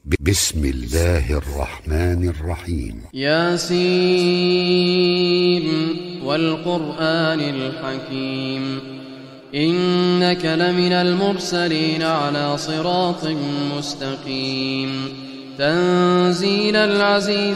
بسم الله الرحمن الرحيم. ياسين والقرآن الحكيم إنك لمن المرسلين على صراط مستقيم تنزيل العزيز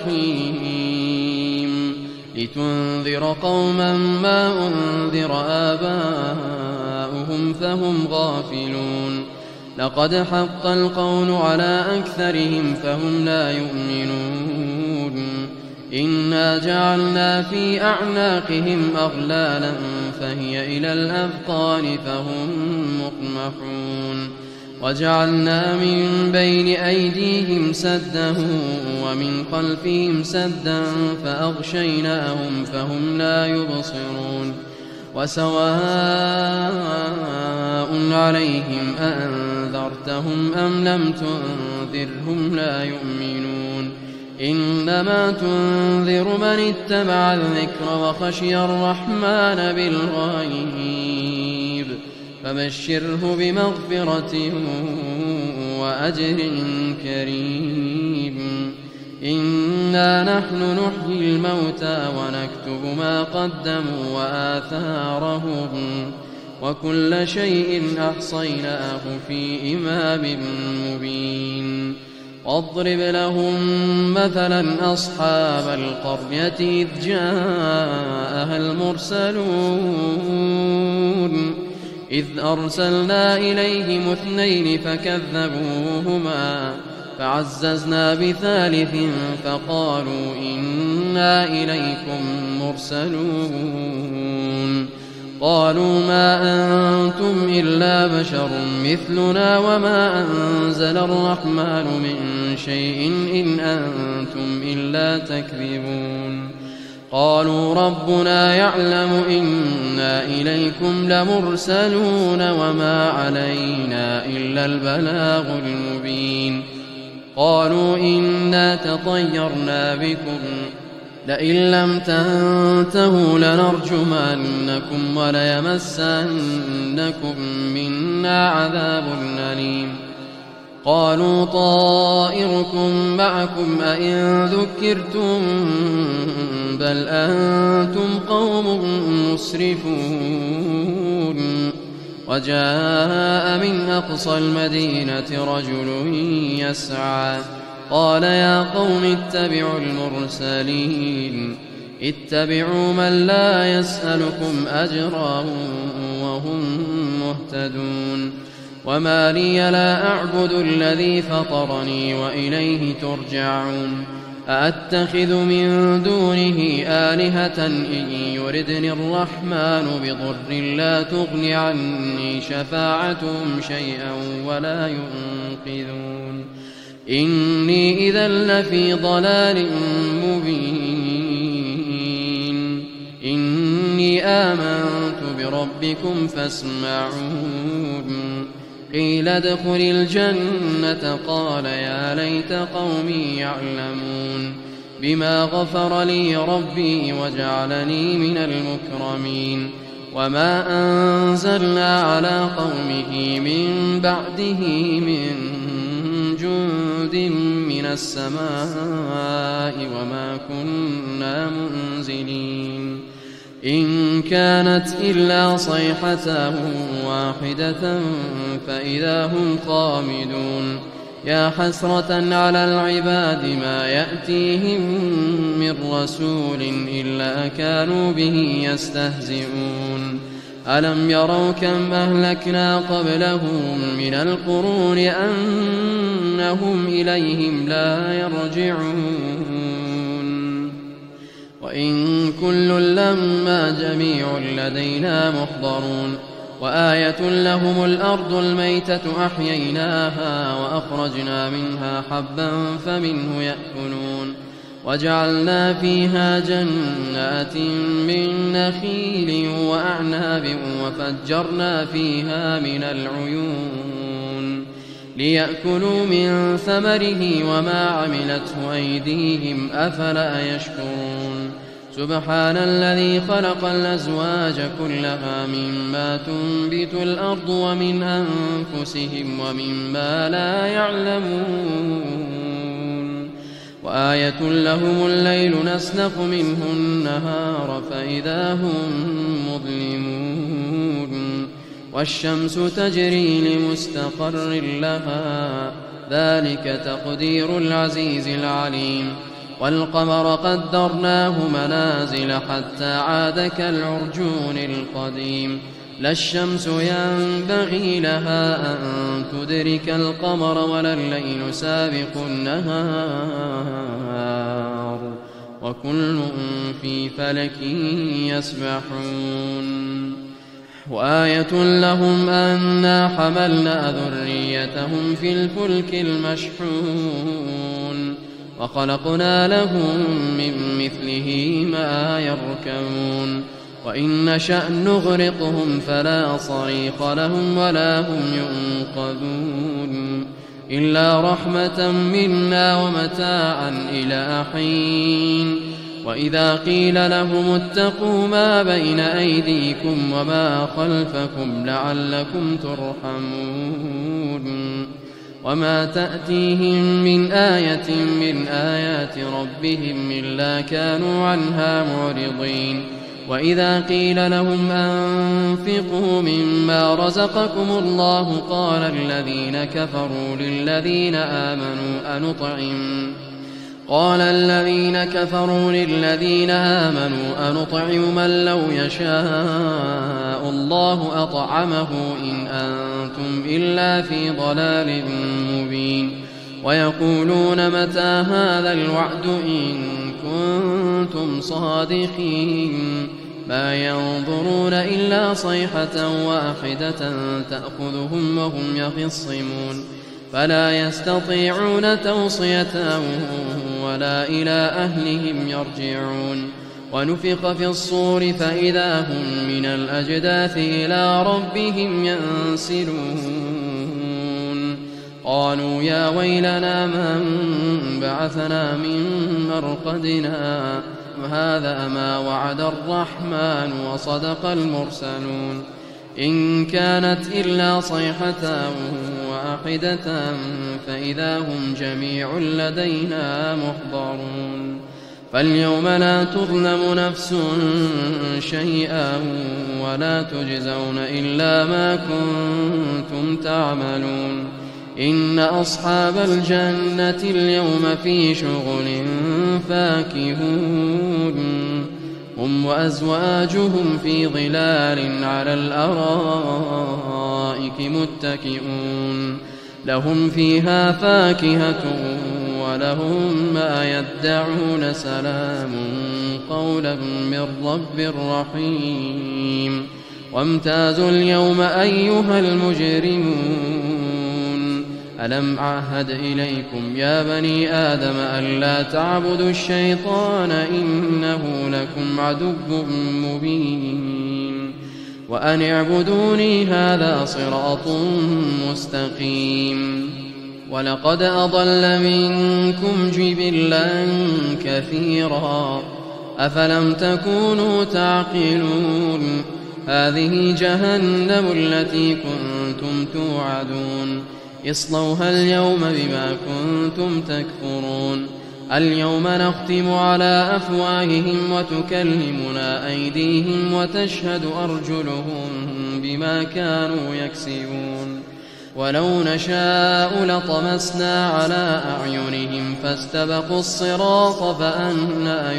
الرحيم لتنذر قوما ما أنذر آباؤهم فهم غافلون لقد حق القول على أكثرهم فهم لا يؤمنون إنا جعلنا في أعناقهم أغلالا فهي إلى الأذقان فهم مقمحون وجعلنا من بين أيديهم سدا ومن خلفهم سدا فأغشيناهم فهم لا يبصرون وسواء عليهم أأنذرتهم أم لم تنذرهم لا يؤمنون إنما تنذر من اتبع الذكر وخشي الرحمن بالغيب فبشره بمغفرة وأجر كريم إنا نحن نحيي الموتى ونكتب ما قدموا وآثارهم وكل شيء أحصيناه في إمام مبين واضرب لهم مثلا أصحاب القرية إذ جاءها المرسلون إذ أرسلنا إليهم 2 فكذبوهما فعززنا بثالث فقالوا إنا إليكم مرسلون قالوا ما أنتم إلا بشر مثلنا وما أنزل الرحمن من شيء إن أنتم إلا تكذبون قالوا ربنا يعلم إنا إليكم لمرسلون وما علينا إلا البلاغ المبين قالوا إنا تطيرنا بكم لئن لم تنتهوا لنرجمنكم وليمسنكم منا عذاب أليم قالوا طائركم معكم أئن ذكرتم بل أنتم قوم مسرفون وجاء من أقصى المدينة رجل يسعى قال يا قوم اتبعوا المرسلين اتبعوا من لا يسألكم أجرا وهم مهتدون وما لي لا أعبد الذي فطرني وإليه ترجعون أأتخذ من دونه آلهة إن يردني الرحمن بضر لا تغن عني شفاعتهم شيئا ولا ينقذون إني إذا لفي ضلال مبين إني آمنت بربكم فاسمعون قيل ادخل الجنة قال يا ليت قومي يعلمون بما غفر لي ربي وجعلني من المكرمين وما أنزلنا على قومه من بعده من جند من السماء وما كنا منزلين إن كانت إلا صيحة واحدة فإذا هم خامدون يا حسرة على العباد ما يأتيهم من رسول إلا كانوا به يستهزئون ألم يروا كم أهلكنا قبلهم من القرون أنهم إليهم لا يرجعون وإن كل لما جميع لدينا محضرون وآية لهم الأرض الميتة أحييناها وأخرجنا منها حبا فمنه يأكلون وجعلنا فيها جنات من نخيل وأعناب وفجرنا فيها من العيون ليأكلوا من ثمره وما عملته أيديهم أفلا يشكرون سبحان الذي خلق الأزواج كلها مما تنبت الأرض ومن أنفسهم ومما لا يعلمون وآية لهم الليل نسلخ منه النهار فإذا هم مظلمون والشمس تجري لمستقر لها ذلك تقدير العزيز العليم والقمر قدرناه منازل حتى عاد كالعرجون القديم لا الشمس ينبغي لها أن تدرك القمر ولا الليل سابق النهار وكل في فلك يسبحون وآية لهم أنا حملنا ذريتهم في الفلك المشحون وخلقنا لهم من مثله ما يركبون وإن نشأ نغرقهم فلا صريخ لهم ولا هم ينقذون إلا رحمة منا ومتاعا إلى حين وإذا قيل لهم اتقوا ما بين أيديكم وما خلفكم لعلكم ترحمون وما تأتيهم من آية من آيات ربهم إلا كانوا عنها معرضين وإذا قيل لهم أنفقوا مما رزقكم الله قال الذين كفروا للذين آمنوا أنطعم من لو يشاء الله أطعمه إن أنتم إلا في ضلال مبين ويقولون متى هذا الوعد إن كنتم صادقين ما ينظرون إلا صيحة واحدة تأخذهم وهم يخصمون فلا يستطيعون توصية ولا إلى أهلهم يرجعون ونفخ في الصور فإذا هم من الأجداث إلى ربهم ينسلون قالوا يا ويلنا من بعثنا من مرقدنا هذا ما وعد الرحمن وصدق المرسلون إن كانت إلا صيحة واحدة فإذا هم جميع لدينا محضرون فاليوم لا تظلم نفس شيئا ولا تجزون إلا ما كنتم تعملون إن أصحاب الجنة اليوم في شغل فاكهون هم وأزواجهم في ظلال على الأرائك متكئون لهم فيها فاكهة ولهم ما يدعون سلام قولا من رب رحيم وامتازوا اليوم أيها المجرمون ألم أعهد إليكم يا بني آدم ألا تعبدوا الشيطان إنه لكم عدو مبين وأن اعبدوني هذا صراط مستقيم ولقد أضل منكم جبلا كثيرا أفلم تكونوا تعقلون هذه جهنم التي كنتم توعدون اصلوها اليوم بما كنتم تكفرون اليوم نختم على أفواههم وتكلمنا أيديهم وتشهد أرجلهم بما كانوا يكسبون ولو نشاء لطمسنا على أعينهم فاستبقوا الصراط فأنى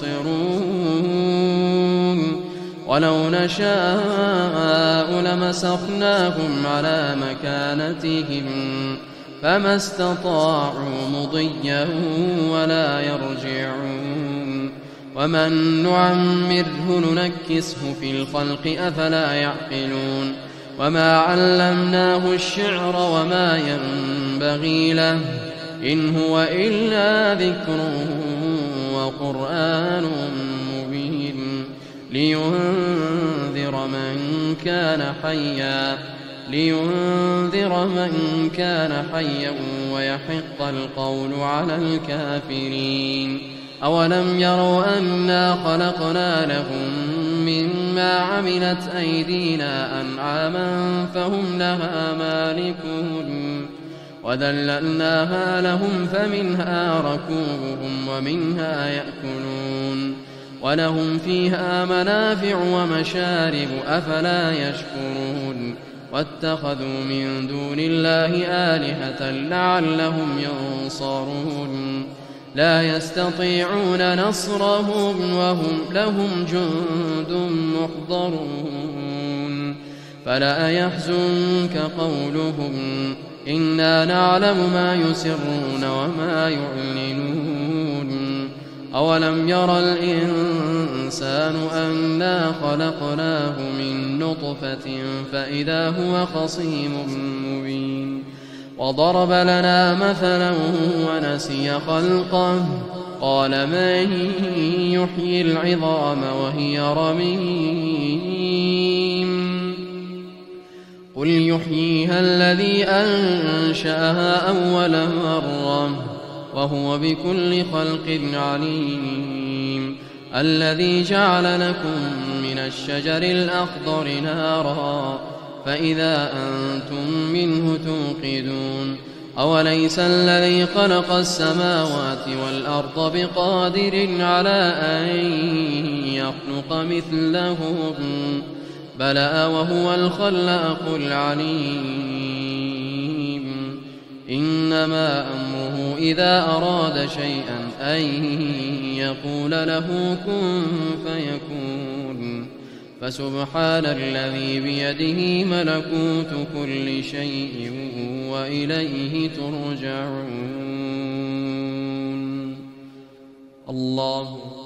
يبصرون ولو نشاء لمسخناهم على مكانتهم فما استطاعوا مضيا ولا يرجعون ومن نعمره ننكسه في الخلق أفلا يعقلون وما علمناه الشعر وما ينبغي له إن هو إلا ذكر وقرآن مبين لينذر من كان حيا ويحق القول على الكافرين أولم يروا أنا خلقنا لهم مما عملت أيدينا أنعاما فهم لها مالكون وذللناها لهم فمنها ركوبهم ومنها يأكلون ولهم فيها منافع ومشارب أفلا يشكرون واتخذوا من دون الله آلهة لعلهم ينصرون لا يستطيعون نصرهم وهم لهم جند محضرون فلا يحزنك قولهم إنا نعلم ما يسرون وما يعلنون أولم ير الإنسان أنا خلقناه من نطفة فإذا هو خصيم مبين وضرب لنا مثلا ونسي خلقه قال من يحيي العظام وهي رميم قل يحييها الذي أنشأها أول مرة وهو بكل خلق عليم الذي جعل لكم من الشجر الأخضر نارا فإذا أنتم منه توقدون أوليس الذي خلق السماوات والأرض بقادر على أن يخلق مثلهم بلى وهو الخلاق العليم إنما أمره إذا أراد شيئا أن يقول له كن فيكون فسبحان الذي بيده ملكوت كل شيء وإليه ترجعون الله